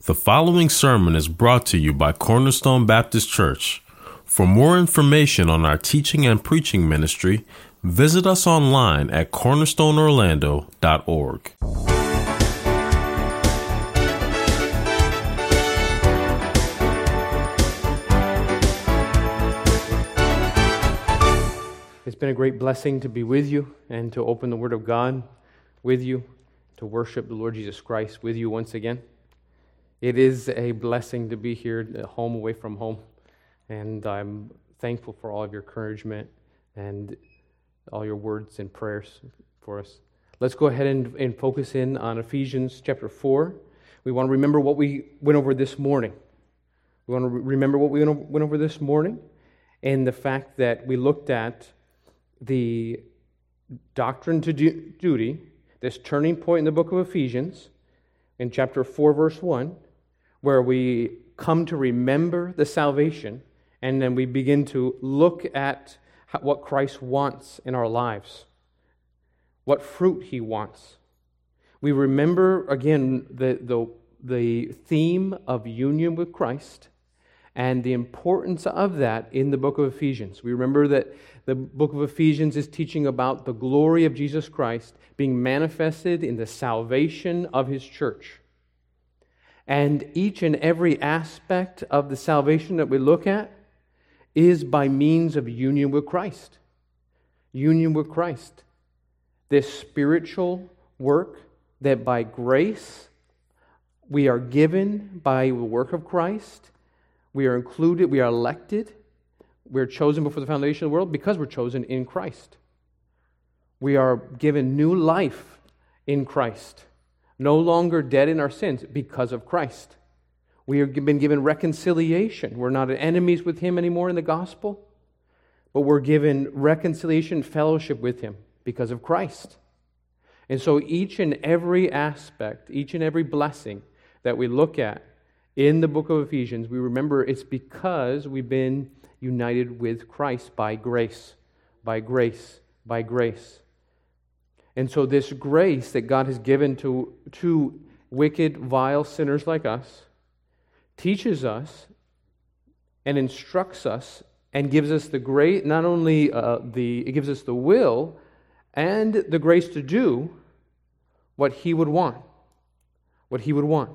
The following sermon is brought to you by Cornerstone Baptist Church. For more information on our teaching and preaching ministry, visit us online at cornerstoneorlando.org. It's been a great blessing to be with you and to open the Word of God with you, to worship the Lord Jesus Christ with you once again. It is a blessing to be here at home, away from home, and I'm thankful for all of your encouragement and all your words and prayers for us. Let's go ahead and focus in on Ephesians chapter 4. We want to remember what we went over this morning. We want to remember what we went over this morning and the fact that we looked at the doctrine to duty, this turning point in the book of Ephesians, in chapter 4, verse 1, where we come to remember the salvation, and then we begin to look at what Christ wants in our lives, what fruit He wants. We remember, again, the theme of union with Christ and the importance of that in the book of Ephesians. We remember that the book of Ephesians is teaching about the glory of Jesus Christ being manifested in the salvation of His church. And each and every aspect of the salvation that we look at is by means of union with Christ. Union with Christ. This spiritual work that by grace we are given by the work of Christ. We are included, we are elected, we are chosen before the foundation of the world because we're chosen in Christ. We are given new life in Christ. No longer dead in our sins because of Christ. We have been given reconciliation. We're not enemies with Him anymore in the gospel, but we're given reconciliation, fellowship with Him because of Christ. And so each and every aspect, each and every blessing that we look at in the book of Ephesians, we remember it's because we've been united with Christ by grace, by grace, by grace. And so this grace that God has given to wicked, vile sinners like us teaches us and instructs us and gives us the grace, not only it gives us the will and the grace to do what He would want, what He would want.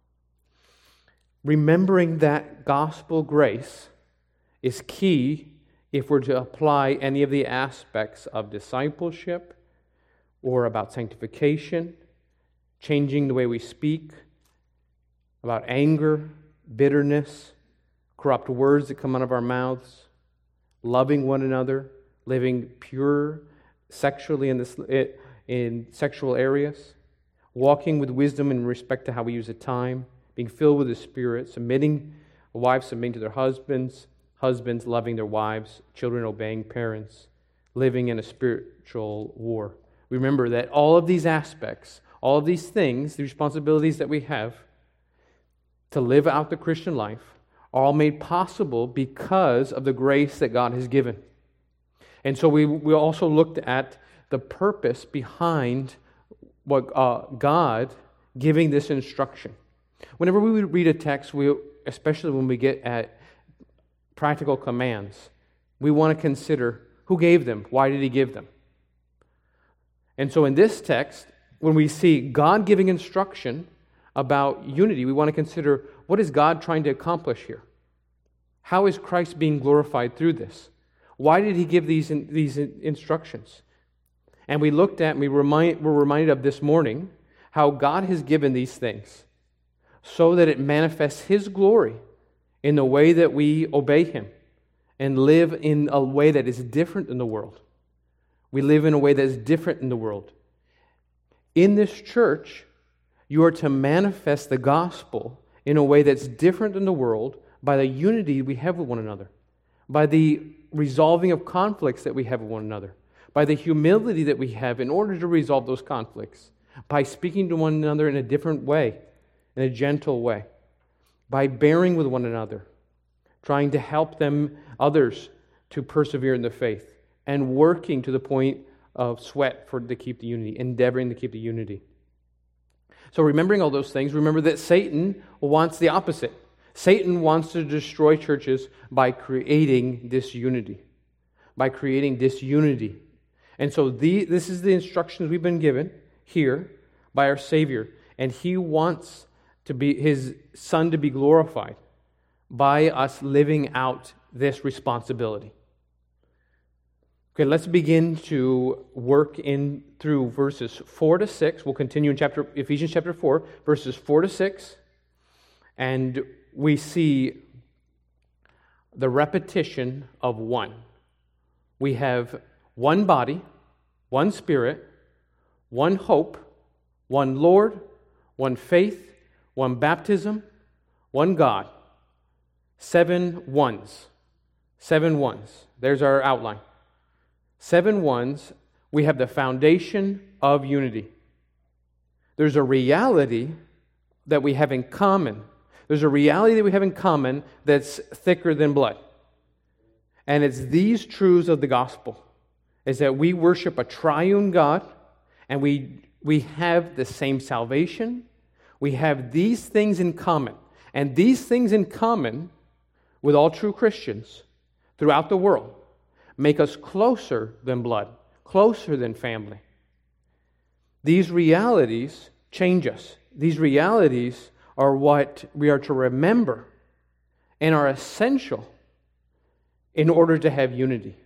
Remembering that gospel grace is key if we're to apply any of the aspects of discipleship or about sanctification, changing the way we speak, about anger, bitterness, corrupt words that come out of our mouths, loving one another, living pure sexually in sexual areas, walking with wisdom in respect to how we use the time, being filled with the Spirit, wives submitting to their husbands, husbands loving their wives, children obeying parents, living in a spiritual war. Remember that all of these aspects, all of these things, the responsibilities that we have to live out the Christian life, are all made possible because of the grace that God has given. And so we also looked at the purpose behind what God giving this instruction. Whenever we read a text, especially when we get at practical commands, we want to consider who gave them, why did He give them? And so in this text, when we see God giving instruction about unity, we want to consider, what is God trying to accomplish here? How is Christ being glorified through this? Why did He give these instructions? And we looked at, and we're reminded of this morning, how God has given these things so that it manifests His glory in the way that we obey Him and live in a way that is different than the world. We live in a way that is different in the world. In this church, you are to manifest the gospel in a way that's different than the world by the unity we have with one another, by the resolving of conflicts that we have with one another, by the humility that we have in order to resolve those conflicts, by speaking to one another in a different way, in a gentle way, by bearing with one another, trying to help others to persevere in the faith, and working to the point of sweat to keep the unity, endeavoring to keep the unity. So remembering all those things, remember that Satan wants the opposite. Satan wants to destroy churches by creating disunity. By creating disunity. And so this is the instructions we've been given here by our Savior. And He wants His Son to be glorified by us living out this responsibility. Okay, let's begin to work in through verses 4 to 6. We'll continue in Ephesians chapter 4, verses 4 to 6. And we see the repetition of one. We have one body, one Spirit, one hope, one Lord, one faith, one baptism, one God. 7 ones. 7 ones. There's our outline. 7 ones. We have the foundation of unity. There's a reality that we have in common. There's a reality that we have in common that's thicker than blood. And it's these truths of the gospel, is that we worship a triune God, and we have the same salvation. We have these things in common. And these things in common with all true Christians throughout the world make us closer than blood, closer than family. These realities change us. These realities are what we are to remember and are essential in order to have unity.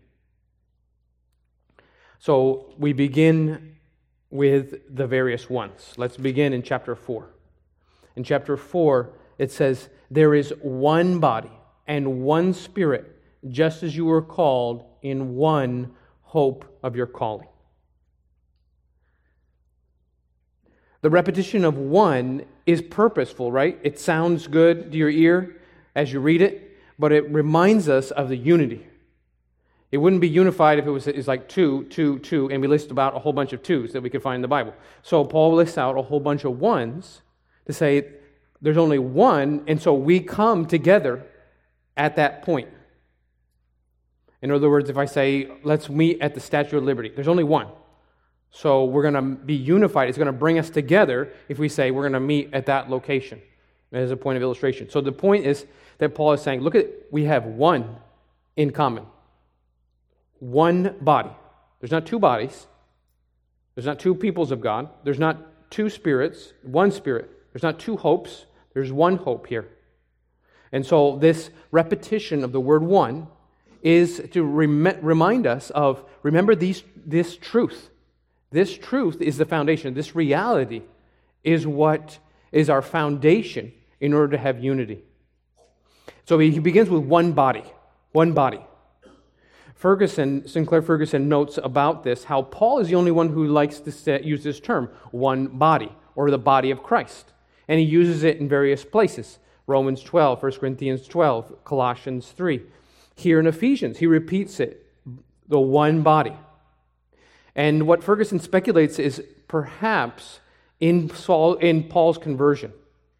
So we begin with the various ones. Let's begin in chapter 4. In chapter 4, it says, "There is one body and one Spirit, just as you were called in one hope of your calling." The repetition of one is purposeful, right? It sounds good to your ear as you read it, but it reminds us of the unity. It wouldn't be unified if it's like 2, 2, 2, and we list about a whole bunch of 2s that we could find in the Bible. So Paul lists out a whole bunch of 1s to say there's only one, and so we come together at that point. In other words, if I say, let's meet at the Statue of Liberty, there's only one. So we're going to be unified. It's going to bring us together if we say we're going to meet at that location as a point of illustration. So the point is that Paul is saying, look at it, we have one in common. One body. There's not 2 bodies. There's not 2 peoples of God. There's not 2 spirits, one Spirit. There's not 2 hopes. There's one hope here. And so this repetition of the word one is to remind us of, remember this truth. This truth is the foundation. This reality is what is our foundation in order to have unity. So he begins with one body. One body. Sinclair Ferguson notes about this, how Paul is the only one who likes to use this term, one body, or the body of Christ. And he uses it in various places. Romans 12, 1 Corinthians 12, Colossians 3. Here in Ephesians, he repeats it, the one body. And what Ferguson speculates is perhaps in Paul's conversion,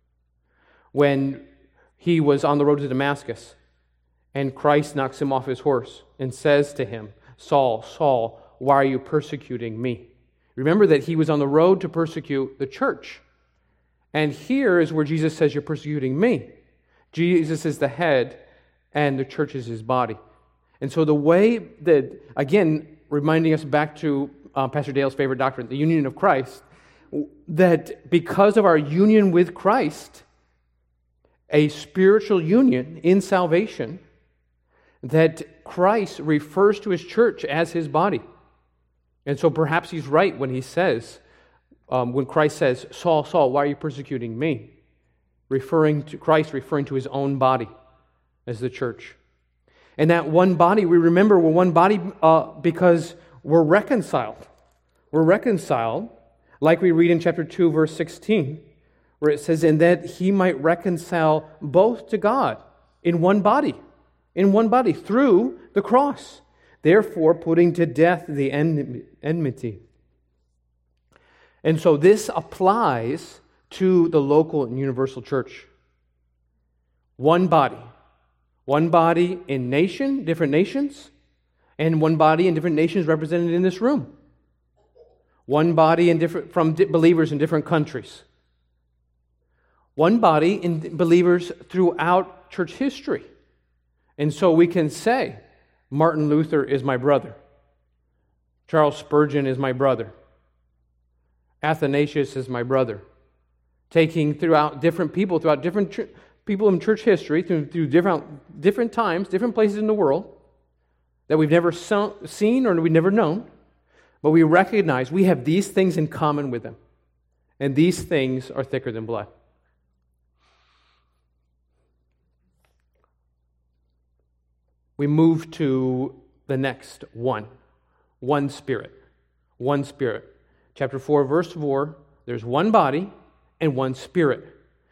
when he was on the road to Damascus, and Christ knocks him off his horse and says to him, "Saul, Saul, why are you persecuting me?" Remember that he was on the road to persecute the church. And here is where Jesus says, "You're persecuting me." Jesus is the head, and the church is his body. And so the way that, again, reminding us back to Pastor Dale's favorite doctrine, the union of Christ, that because of our union with Christ, a spiritual union in salvation, that Christ refers to his church as his body. And so perhaps he's right when he says, when Christ says, "Saul, Saul, why are you persecuting me?" Referring to Christ, referring to his own body as the church. And that one body, we remember we're one body because we're reconciled. We're reconciled, like we read in chapter 2, verse 16, where it says, "And that he might reconcile both to God in one body through the cross, therefore putting to death the enmity." And so this applies to the local and universal church. One body in different nations, and one body in different nations represented in this room. One body from believers in different countries. one body in believers throughout church history. And so we can say, Martin Luther is my brother. Charles Spurgeon is my brother. Athanasius is my brother. Taking throughout different people in church history, through different times, different places in the world, that we've never seen or we've never known, but we recognize we have these things in common with them. And these things are thicker than blood. We move to the next one. One Spirit. One Spirit. Chapter 4, verse 4, there's one body and one Spirit.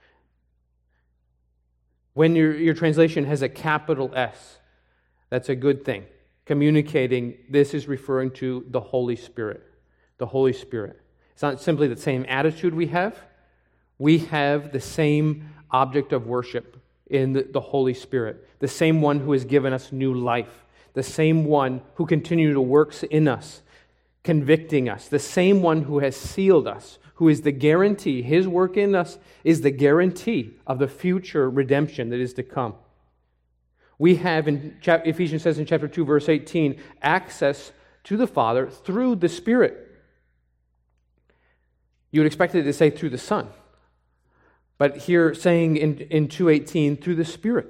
When your translation has a capital S, that's a good thing. Communicating, this is referring to the Holy Spirit. The Holy Spirit. It's not simply the same attitude we have. We have the same object of worship in the Holy Spirit. The same one who has given us new life. The same one who continues to work in us, convicting us. The same one who has sealed us, who is the guarantee. His work in us is the guarantee of the future redemption that is to come. We have, Ephesians says in chapter 2, verse 18, access to the Father through the Spirit. You would expect it to say through the Son. But here saying in 2:18, through the Spirit.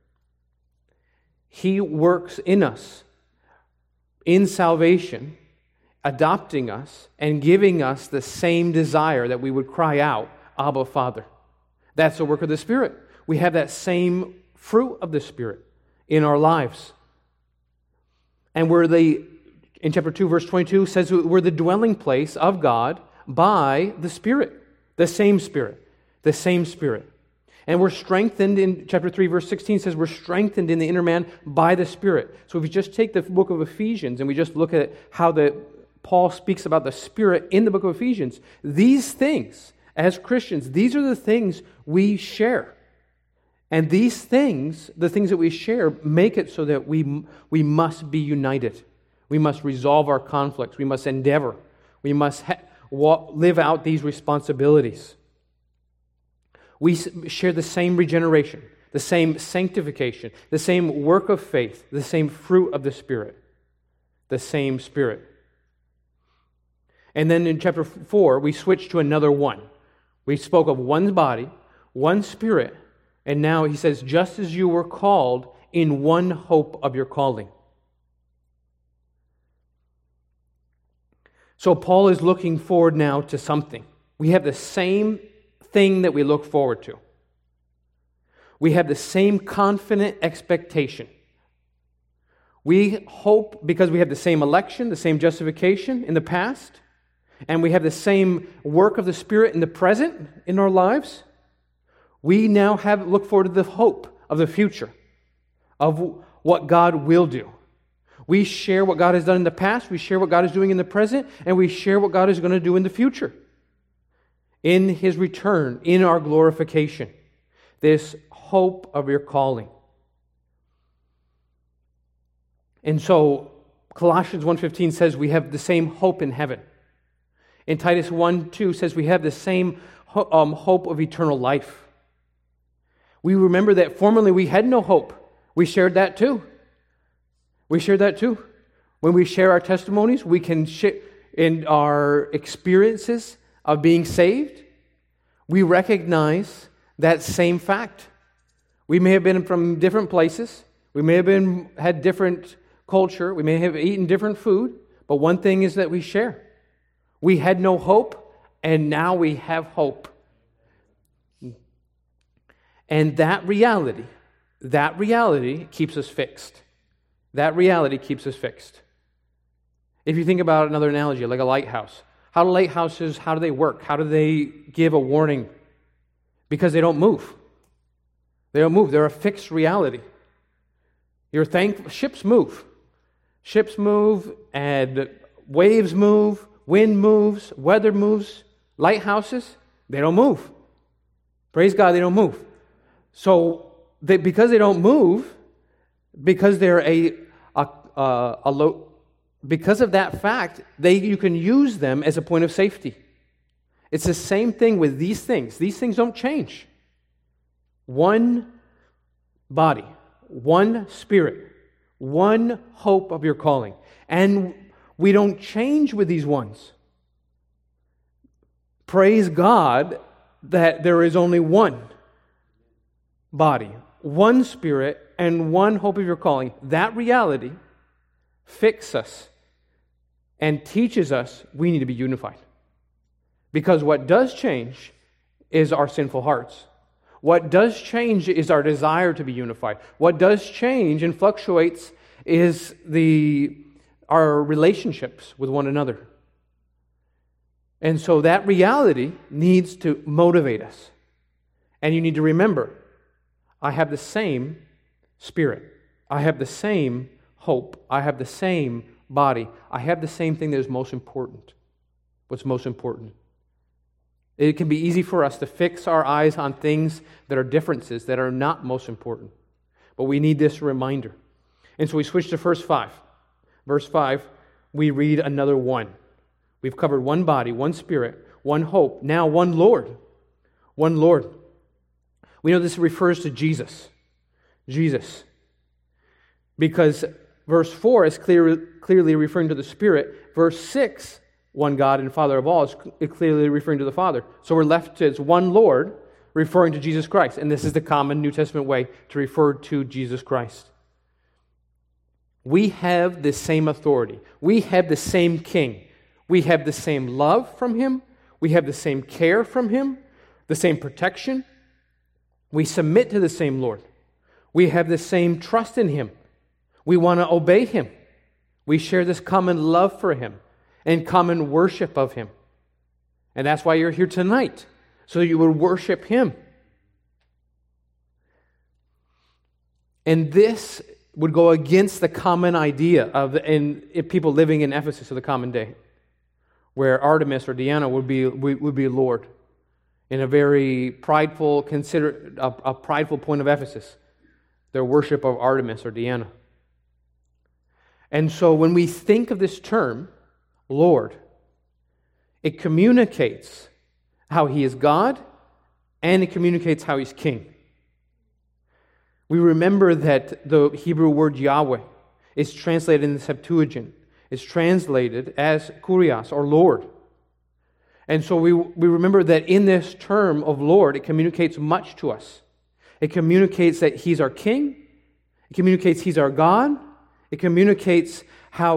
He works in us in salvation, adopting us and giving us the same desire that we would cry out, Abba, Father. That's the work of the Spirit. We have that same fruit of the Spirit in our lives. And in chapter 2, verse 22, says we're the dwelling place of God by the Spirit, the same Spirit, the same Spirit. And we're strengthened in chapter 3, verse 16 says we're strengthened in the inner man by the Spirit. So if you just take the book of Ephesians and we just look at how Paul speaks about the Spirit in the book of Ephesians, these things, as Christians, these are the things we share. And these things, the things that we share, make it so that we must be united. We must resolve our conflicts. We must endeavor. We must live out these responsibilities. We share the same regeneration, the same sanctification, the same work of faith, the same fruit of the Spirit, the same Spirit. And then in chapter 4, we switch to another one. We spoke of one body, one Spirit, and now he says, just as you were called in one hope of your calling. So Paul is looking forward now to something. We have the same thing that we look forward to. We have the same confident expectation. We hope because we have the same election, the same justification in the past, and we have the same work of the Spirit in the present in our lives. We now look forward to the hope of the future, of what God will do. We share what God has done in the past, we share what God is doing in the present, and we share what God is going to do in the future. In His return, in our glorification. This hope of your calling. And so, Colossians 1:15 says we have the same hope in heaven. In Titus 1:2 says we have the same hope of eternal life. We remember that formerly we had no hope. We shared that too. We shared that too. When we share our testimonies, we can share in our experiences of being saved. We recognize that same fact. We may have been from different places. We may have had different culture. We may have eaten different food. But one thing is that we share. We had no hope, and now we have hope. And that reality keeps us fixed. That reality keeps us fixed. If you think about another analogy, like a lighthouse. How do lighthouses, how do they work? How do they give a warning? Because they don't move. They don't move. They're a fixed reality. Ships move. Ships move, and waves move, wind moves, weather moves. Lighthouses, they don't move. Praise God, they don't move. So, because they don't move, because they're because of that fact, you can use them as a point of safety. It's the same thing with these things. These things don't change. one body, one Spirit, one hope of your calling. And we don't change with these ones. Praise God that there is only one body, one Spirit, and one hope of your calling. That reality fixes us and teaches us we need to be unified. Because what does change is our sinful hearts. What does change is our desire to be unified. What does change and fluctuates is our relationships with one another. And so that reality needs to motivate us. And you need to remember, I have the same Spirit. I have the same hope. I have the same body. I have the same thing that is most important. What's most important? It can be easy for us to fix our eyes on things that are differences, that are not most important. But we need this reminder. And so we switch to verse 5. Verse 5, we read another one. We've covered one body, one Spirit, one hope, now one Lord. One Lord. We know this refers to Jesus. Jesus. Because verse 4 is clearly referring to the Spirit. Verse 6, one God and Father of all, is clearly referring to the Father. So we're left as one Lord, referring to Jesus Christ. And this is the common New Testament way to refer to Jesus Christ. We have the same authority. We have the same King. We have the same love from Him. We have the same care from Him, the same protection. We submit to the same Lord. We have the same trust in Him. We want to obey Him. We share this common love for Him and common worship of Him. And that's why you're here tonight, so that you would worship Him. And this would go against the common idea of people living in Ephesus of the common day, where Artemis or Diana would be Lord in a very prideful, a prideful point of Ephesus, their worship of Artemis or Diana. And so when we think of this term, Lord, it communicates how He is God and it communicates how He's King. We remember that the Hebrew word Yahweh is translated in the Septuagint. It's translated as Kurios, or Lord. And so we remember that in this term of Lord, it communicates much to us. It communicates that He's our King. It communicates He's our God. It communicates how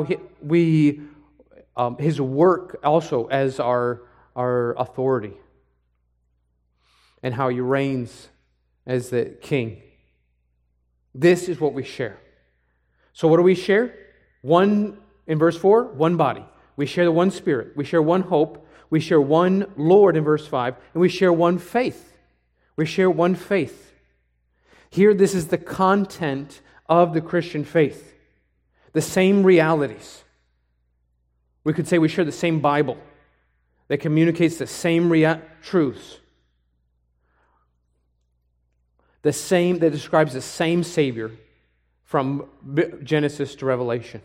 His work also as our authority, and how He reigns as the King. This is what we share. So what do we share? One, in verse 4, one body. We share the one Spirit. We share one hope. We share one Lord in verse 5. And we share one faith. We share one faith. Here, this is the content of the Christian faith. The same realities. We could say we share the same Bible that communicates the same truths. The same, that describes the same Savior from Genesis to Revelation.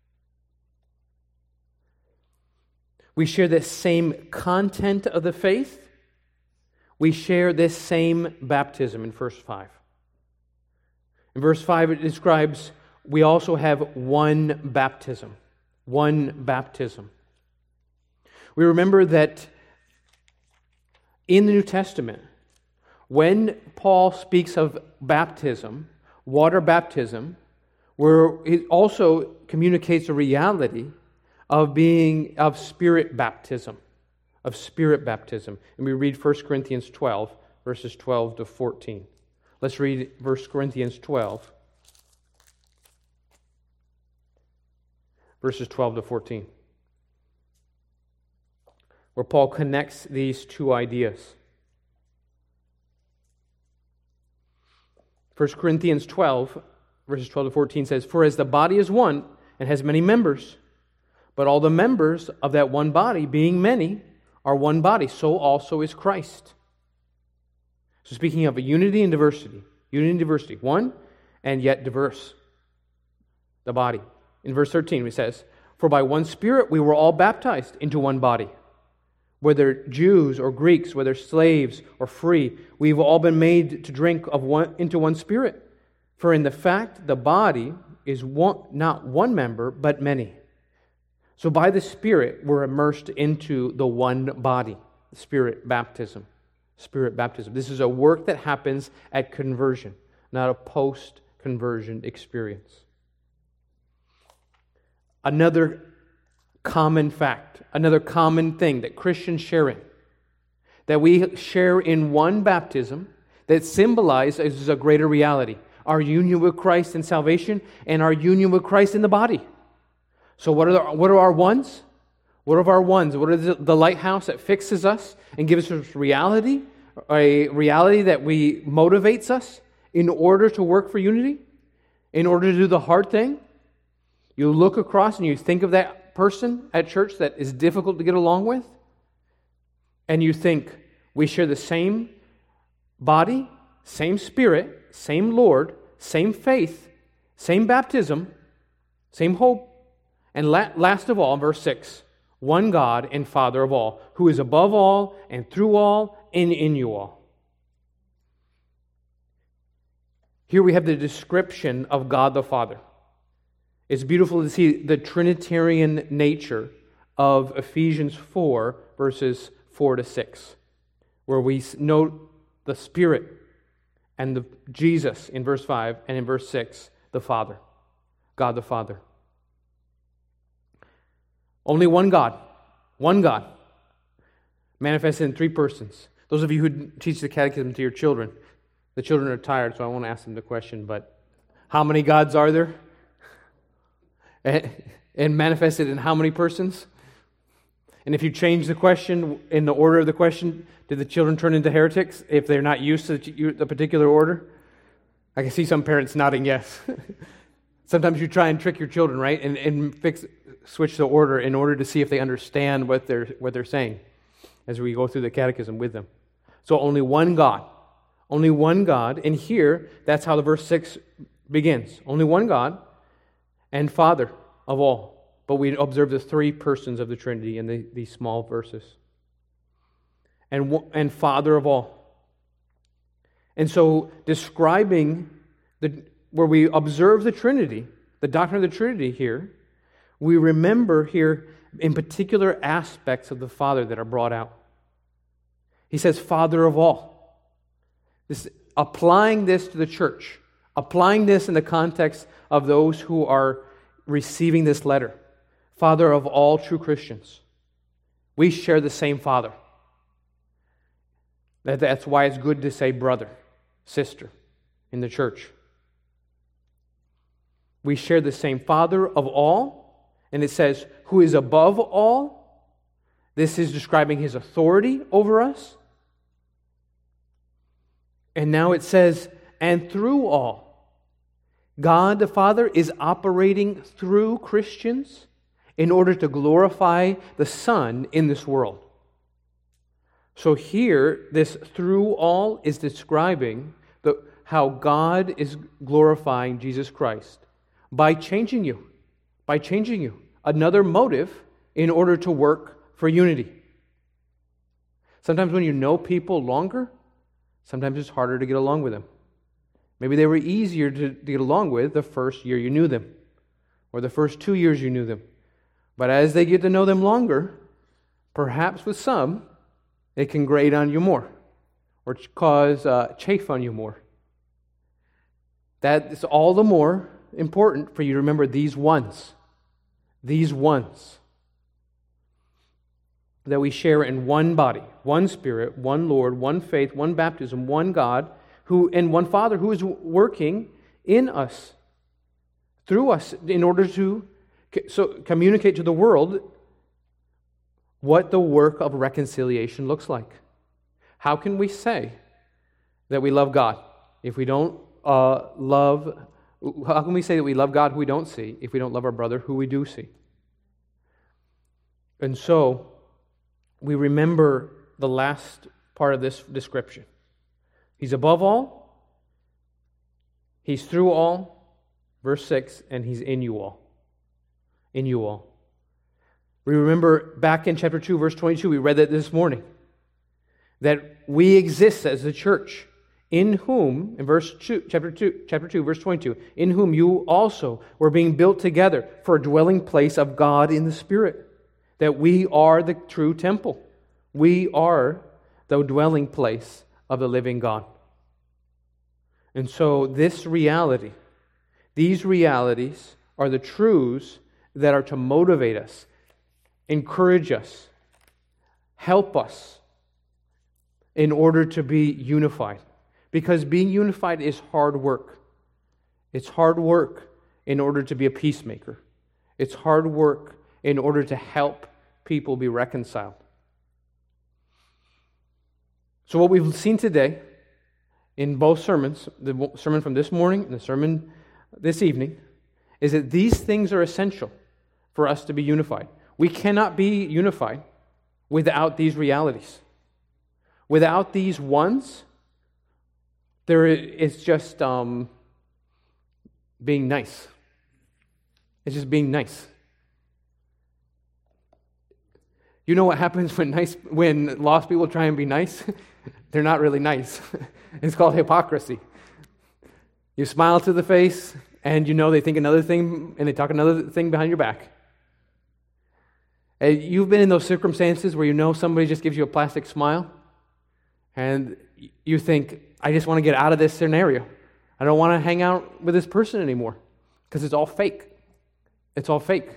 We share the same content of the faith. We share this same baptism in verse 5. In verse 5 it describes we also have one baptism. One baptism. We remember that in the New Testament, when Paul speaks of baptism, water baptism, where it also communicates a reality of Spirit baptism, And we read 1 Corinthians 12, verses 12 to 14. Let's read 1 Corinthians 12, verses 12 to 14, where Paul connects these two ideas. 1 Corinthians 12, verses 12 to 14 says, "For as the body is one and has many members, but all the members of that one body, being many, are one body, so also is Christ." So speaking of a unity and diversity, one and yet diverse, the body. In verse 13 it says, "For by one Spirit we were all baptized into one body, whether Jews or Greeks, whether slaves or free, we've all been made to drink into one Spirit. For in the fact the body is not one member, but many. So by the Spirit, we're immersed into the one body, Spirit baptism. Spirit baptism. This is a work that happens at conversion, not a post-conversion experience. Another common fact, another common thing that Christians share in, that we share in one baptism that symbolizes a greater reality, our union with Christ in salvation and our union with Christ in the body. So what are our ones? What are our ones? What is the lighthouse that fixes us and gives us reality, a reality that motivates us in order to work for unity, in order to do the hard thing? You look across and you think of that person at church that is difficult to get along with, and you think, we share the same body, same Spirit, same Lord, same faith, same baptism, same hope, and last of all, verse 6, one God and Father of all, who is above all and through all and in you all. Here we have the description of God the Father. It's beautiful to see the Trinitarian nature of Ephesians 4, verses 4 to 6, where we note the Spirit and the Jesus in verse 5, and in verse 6, the Father, God the Father. Only one God, manifested in three persons. Those of you who teach the catechism to your children, the children are tired, so I won't ask them the question, but how many gods are there? And manifested in how many persons? And if you change the question in the order of the question, do the children turn into heretics if they're not used to the particular order? I can see some parents nodding yes. Sometimes you try and trick your children, right? And switch the order in order to see if they understand what they're saying as we go through the catechism with them. So only one God. Only one God. And here, that's how the verse 6 begins. Only one God and Father of all. But we observe the three persons of the Trinity in these small verses. And Father of all. And so describing where we observe the Trinity, the doctrine of the Trinity here, we remember here in particular aspects of the Father that are brought out. He says, Father of all. Applying this to the church, applying this in the context of those who are receiving this letter. Father of all true Christians. We share the same Father. That's why it's good to say brother, sister in the church. We share the same Father of all. And it says, who is above all. This is describing his authority over us. And now it says, and through all. God the Father is operating through Christians in order to glorify the Son in this world. So here, this through all is describing how God is glorifying Jesus Christ by changing you. By changing you. Another motive in order to work for unity. Sometimes when you know people longer, sometimes it's harder to get along with them. Maybe they were easier to get along with the first year you knew them, or the first 2 years you knew them. But as they get to know them longer, perhaps with some, it can grate on you more, or cause chafe on you more. That is all the more important for you to remember these ones that we share in one body, one Spirit, one Lord, one faith, one baptism, one God, and one Father who is working in us, through us, in order to communicate to the world what the work of reconciliation looks like. How can we say that we love God if we don't how can we say that we love God who we don't see if we don't love our brother who we do see? And so, we remember the last part of this description. He's above all, He's through all, verse 6, and He's in you all. In you all. We remember back in chapter 2, verse 22, we read that this morning, that we exist as the church, in whom, in chapter 2, verse 22, in whom you also were being built together for a dwelling place of God in the Spirit, that we are the true temple. We are the dwelling place of the living God. And so this reality, these realities are the truths that are to motivate us, encourage us, help us in order to be unified. Because being unified is hard work. It's hard work in order to be a peacemaker. It's hard work in order to help people be reconciled. So what we've seen today in both sermons, the sermon from this morning and the sermon this evening, is that these things are essential for us to be unified. We cannot be unified without these realities. Without these ones, it's just being nice. It's just being nice. You know what happens when lost people try and be nice? They're not really nice. It's called hypocrisy. You smile to the face, and you know they think another thing, and they talk another thing behind your back. And you've been in those circumstances where you know somebody just gives you a plastic smile, and you think, I just want to get out of this scenario. I don't want to hang out with this person anymore because it's all fake. It's all fake.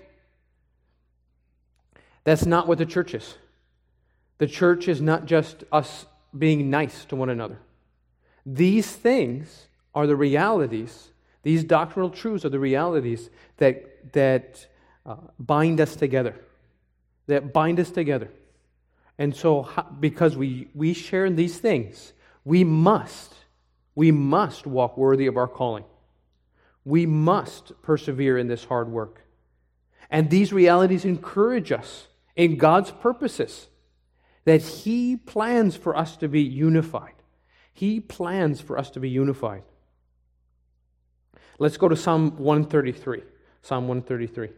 That's not what the church is. The church is not just us being nice to one another. These things are the realities, these doctrinal truths are the realities that bind us together. That bind us together. And so, because we share in these things, we must walk worthy of our calling. We must persevere in this hard work. And these realities encourage us in God's purposes, that He plans for us to be unified. He plans for us to be unified. Let's go to Psalm 133. Psalm 133.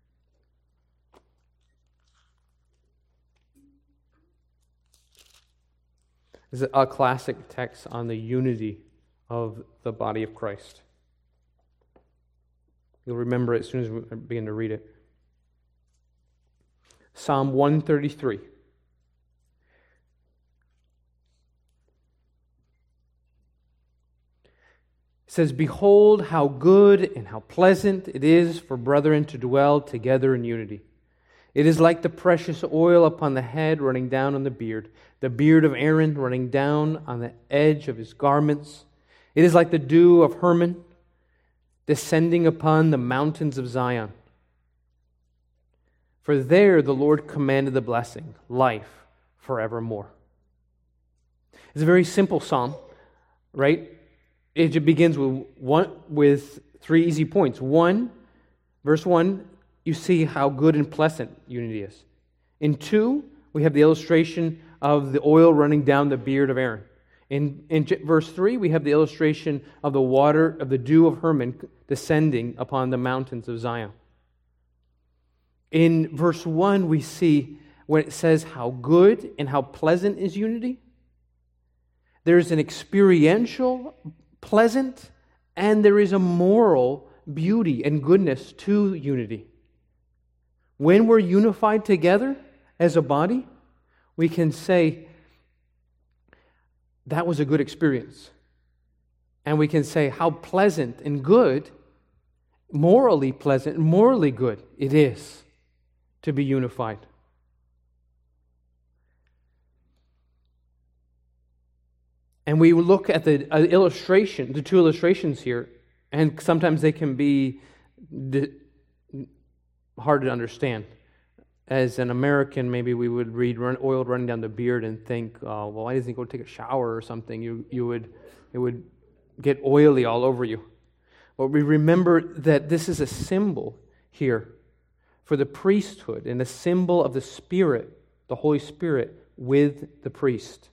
This is a classic text on the unity of the body of Christ. You'll remember it as soon as we begin to read it. Psalm 133. It says, "Behold how good and how pleasant it is for brethren to dwell together in unity. It is like the precious oil upon the head running down on the beard of Aaron running down on the edge of his garments. It is like the dew of Hermon descending upon the mountains of Zion. For there the Lord commanded the blessing, life forevermore." It's a very simple psalm, right? It begins with three easy points. Verse 1, you see how good and pleasant unity is. In 2, we have the illustration of the oil running down the beard of Aaron. In verse 3, we have the illustration of the water, of the dew of Hermon descending upon the mountains of Zion. In verse 1, we see when it says how good and how pleasant is unity. There's an experiential pleasant, and there is a moral beauty and goodness to unity. When we're unified together as a body, we can say, that was a good experience. And we can say how pleasant and good, morally pleasant and morally good it is to be unified. And we look at the illustration, the two illustrations here, and sometimes they can be hard to understand. As an American, maybe we would read oil running down the beard and think, well, why doesn't he go take a shower or something? It would get oily all over you. But we remember that this is a symbol here for the priesthood and a symbol of the Spirit, the Holy Spirit, with the priest.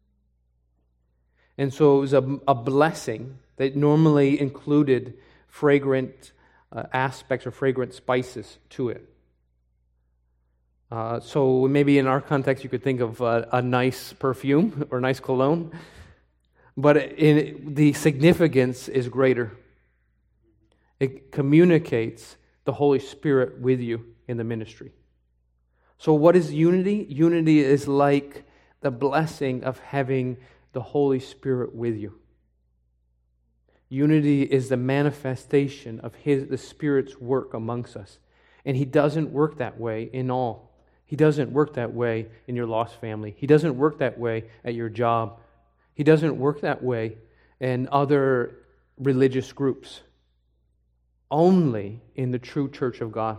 And so it was a blessing that normally included fragrant aspects or fragrant spices to it. So maybe in our context, you could think of a nice perfume or nice cologne, but the significance is greater. It communicates the Holy Spirit with you in the ministry. So what is unity? Unity is like the blessing of having the Holy Spirit with you. Unity is the manifestation of the Spirit's work amongst us. And He doesn't work that way in all. He doesn't work that way in your lost family. He doesn't work that way at your job. He doesn't work that way in other religious groups. Only in the true church of God.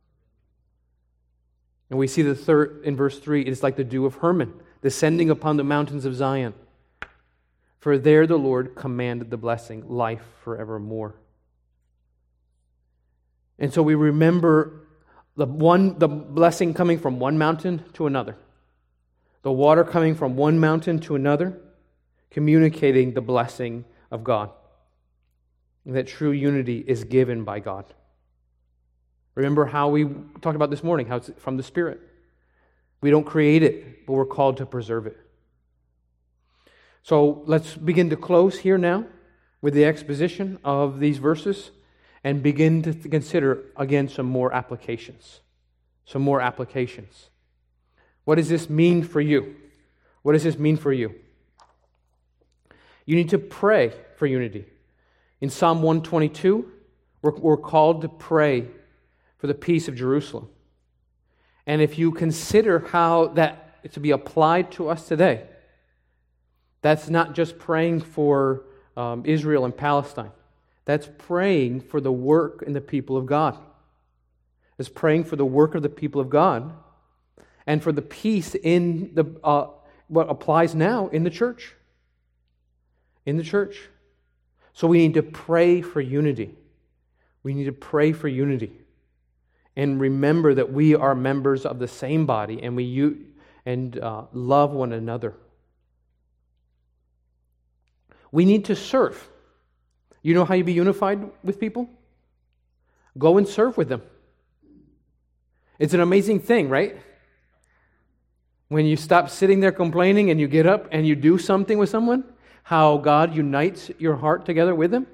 And we see the third in verse 3, it is like the dew of Hermon, descending upon the mountains of Zion. For there the Lord commanded the blessing, life forevermore. And so we remember the blessing coming from one mountain to another. The water coming from one mountain to another, communicating the blessing of God. And that true unity is given by God. Remember how we talked about this morning, how it's from the Spirit. We don't create it, but we're called to preserve it. So let's begin to close here now with the exposition of these verses and begin to consider again some more applications. Some more applications. What does this mean for you? What does this mean for you? You need to pray for unity. In Psalm 122, we're called to pray for the peace of Jerusalem. And if you consider how that is to be applied to us today, that's not just praying for Israel and Palestine. That's praying for the work and the people of God. It's praying for the work of the people of God and for the peace in the what applies now in the church. In the church. So we need to pray for unity. We need to pray for unity. And remember that we are members of the same body and we love one another. We need to serve. You know how you be unified with people? Go and serve with them. It's an amazing thing, right? When you stop sitting there complaining and you get up and you do something with someone, how God unites your heart together with them.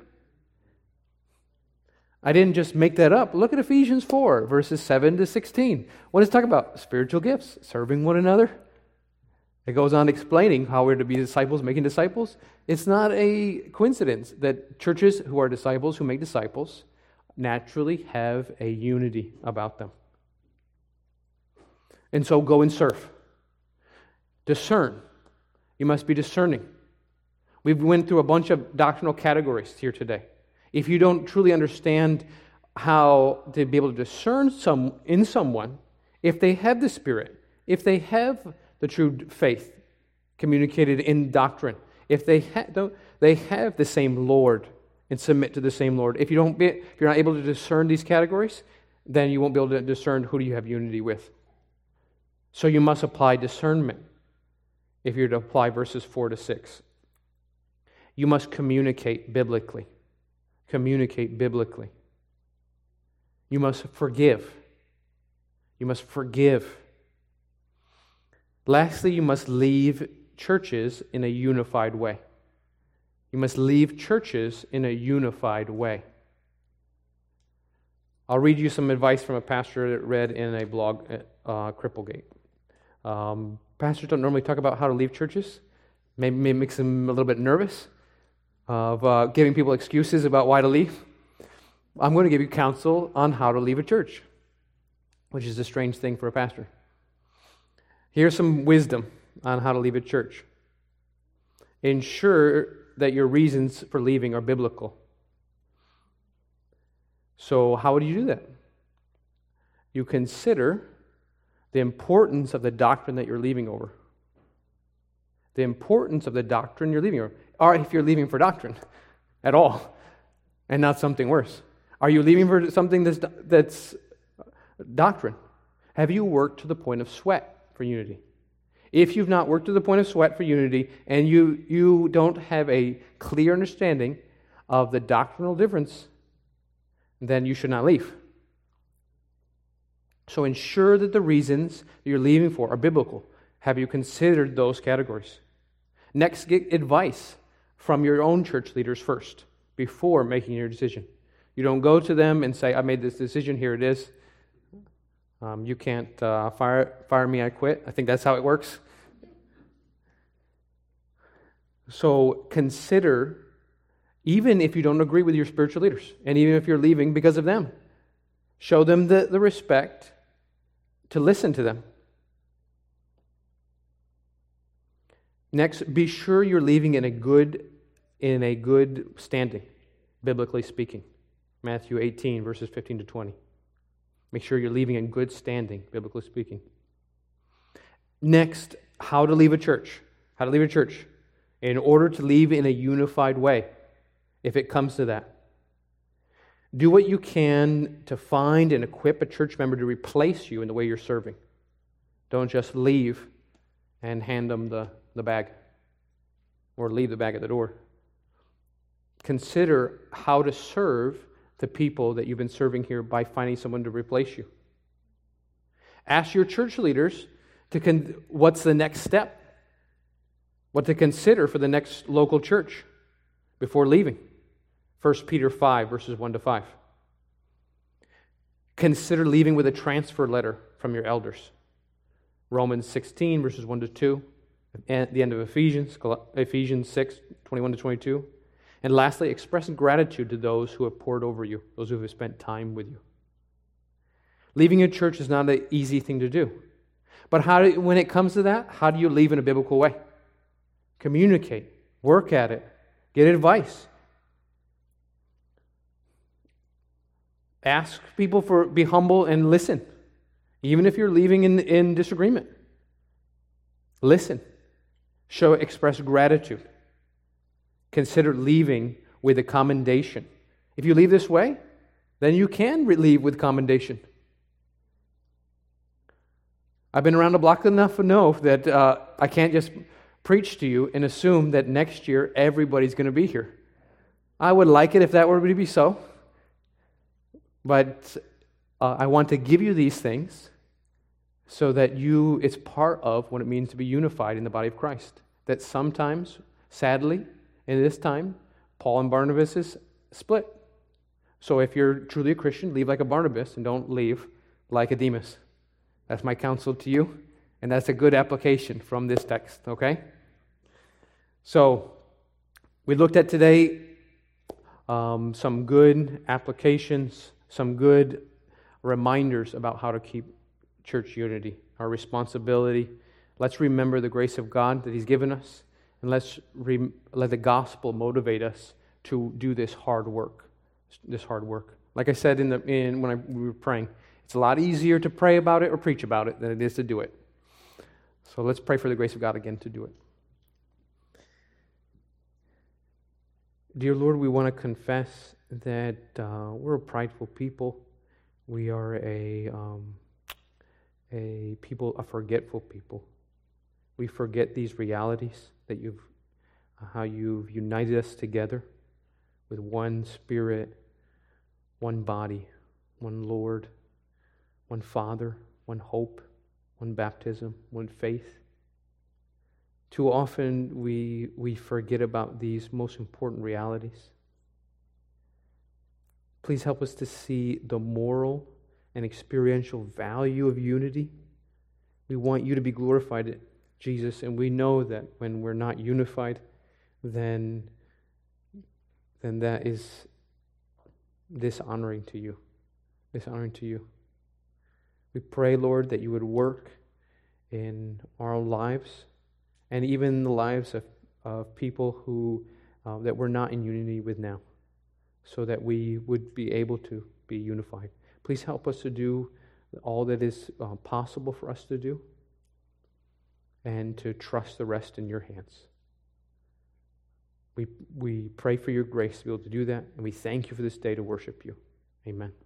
I didn't just make that up. Look at Ephesians 4, verses 7 to 16. What does it talk about? Spiritual gifts, serving one another. It goes on explaining how we're to be disciples, making disciples. It's not a coincidence that churches who are disciples, who make disciples, naturally have a unity about them. And so go and serve. Discern. You must be discerning. We went through a bunch of doctrinal categories here today. If you don't truly understand how to be able to discern in someone, if they have the Spirit, if they have the true faith communicated in doctrine, if they have the same Lord and submit to the same Lord. If you're not able to discern these categories, then you won't be able to discern who do you have unity with. So you must apply discernment if you're to apply verses 4 to 6. You must communicate biblically. Communicate biblically. You must forgive. You must forgive. Lastly, you must leave churches in a unified way. You must leave churches in a unified way. I'll read you some advice from a pastor that read in a blog at Cripplegate. Pastors don't normally talk about how to leave churches. Maybe it makes them a little bit nervous of giving people excuses about why to leave. I'm going to give you counsel on how to leave a church, which is a strange thing for a pastor. Here's some wisdom on how to leave a church. Ensure that your reasons for leaving are biblical. So how would you do that? You consider the importance of the doctrine that you're leaving over. The importance of the doctrine you're leaving over. Or if you're leaving for doctrine at all, and not something worse. Are you leaving for something that's doctrine? Have you worked to the point of sweat for unity? If you've not worked to the point of sweat for unity, and you don't have a clear understanding of the doctrinal difference, then you should not leave. So ensure that the reasons that you're leaving for are biblical. Have you considered those categories? Next, get advice from your own church leaders first before making your decision. You don't go to them and say, I made this decision, here it is. You can't fire me, I quit. I think that's how it works. So consider, even if you don't agree with your spiritual leaders, and even if you're leaving because of them, show them the respect to listen to them. Next, be sure you're leaving in a good standing, biblically speaking. Matthew 18, verses 15 to 20. Make sure you're leaving in good standing, biblically speaking. Next, how to leave a church. How to leave a church. In order to leave in a unified way, if it comes to that. Do what you can to find and equip a church member to replace you in the way you're serving. Don't just leave and hand them the bag or leave the bag at the door. Consider how to serve the people that you've been serving here by finding someone to replace you. Ask your church leaders what's the next step, what to consider for the next local church before leaving. 1 Peter 5, verses 1 to 5. Consider leaving with a transfer letter from your elders. Romans 16, verses 1 to 2. At the end of Ephesians 6, 21 to 22. And lastly, express gratitude to those who have poured over you, those who have spent time with you. Leaving a church is not an easy thing to do. But when it comes to that, how do you leave in a biblical way? Communicate, work at it, get advice. Ask people be humble and listen. Even if you're leaving in disagreement. Listen. Express gratitude. Consider leaving with a commendation. If you leave this way, then you can leave with commendation. I've been around the block enough to know that I can't just preach to you and assume that next year everybody's going to be here. I would like it if that were to be so. But I want to give you these things so that it's part of what it means to be unified in the body of Christ. That sometimes, sadly, in this time, Paul and Barnabas is split. So if you're truly a Christian, leave like a Barnabas and don't leave like a Demas. That's my counsel to you, and that's a good application from this text, okay? So we looked at today some good applications, some good reminders about how to keep church unity, our responsibility. Let's remember the grace of God that He's given us, and let's let the gospel motivate us to do this hard work. Like I said when we were praying, it's a lot easier to pray about it or preach about it than it is to do it. So let's pray for the grace of God again to do it. Dear Lord, we want to confess that we're a prideful people. We are a forgetful people. We forget these realities that how you've united us together with one Spirit, one body, one Lord, one Father, one hope, one baptism, one faith. Too often we forget about these most important realities. Please help us to see the moral and experiential value of unity. We want you to be glorified, Jesus, and we know that when we're not unified, then that is dishonoring to you. Dishonoring to you. We pray, Lord, that you would work in our lives and even the lives of people who that we're not in unity with now, so that we would be able to be unified. Please help us to do all that is possible for us to do and to trust the rest in your hands. We pray for your grace to be able to do that, and we thank you for this day to worship you. Amen.